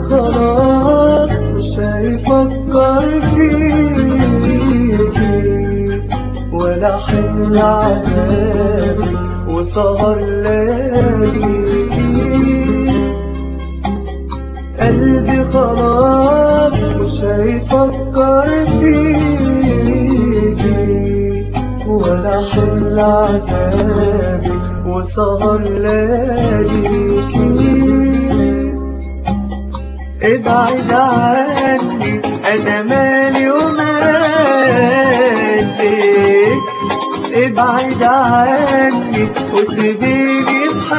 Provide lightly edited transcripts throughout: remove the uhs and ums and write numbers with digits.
خلاص مش هيفكر فيكي ولا حمل عذابي وسهر لياليكي. قلبي خلاص مش هيفكر فيكي ولا حمل عذابي وسهر لياليكي. ابعد عني انا مالي ومالك، ابعد عني وسيبيني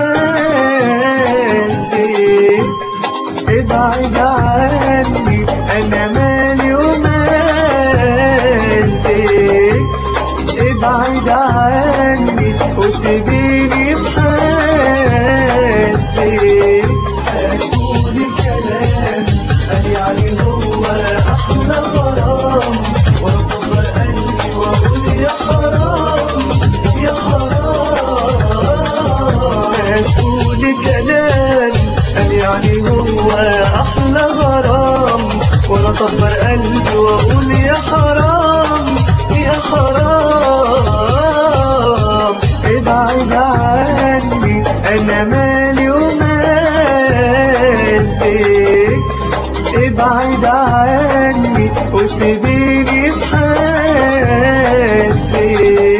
بحالي. ابعد عني انا مالي ومالك، ابعد عني وسيبيني بحالي. هتقولي كلام قال يعني هو احلى غرام، واصبر قلبي واقول يا حرام يا حرام. هتقولي كلام قال يعني هو احلى غرام، وانا اصبر قلبي واقول يا حرام يا حرام. ابعد عني انا مالي ومالك، ابعد عني وسيبيني بحالي.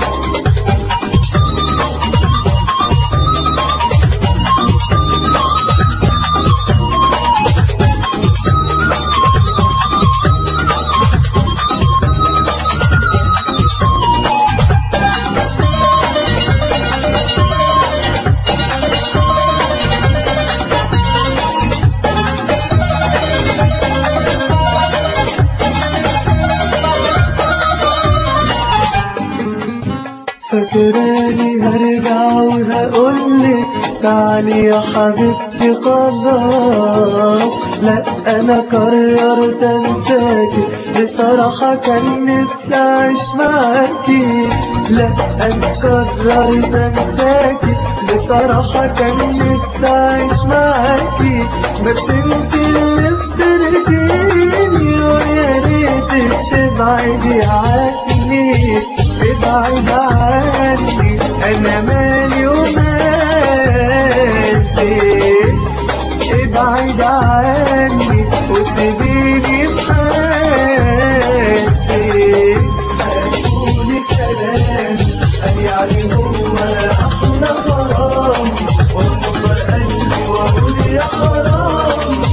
فاكراني هرجع وهقولك تعالي يا حبيبتي خلاص. لا انا قررت انساكي بصراحة، كان نفسي اعيش معاكي. لا انا قررت انساكي بصراحة، كان نفسي اعيش معاكي. بس انت اللي خسرتيني ويا ريتك تبعدي عني. ابعد عني انا مالي ومالك، ابعد عني وسيبيني بحالي. هتقولي كلام قال يعني هو احلى غرام، واصبر قلبي واقول يا حرام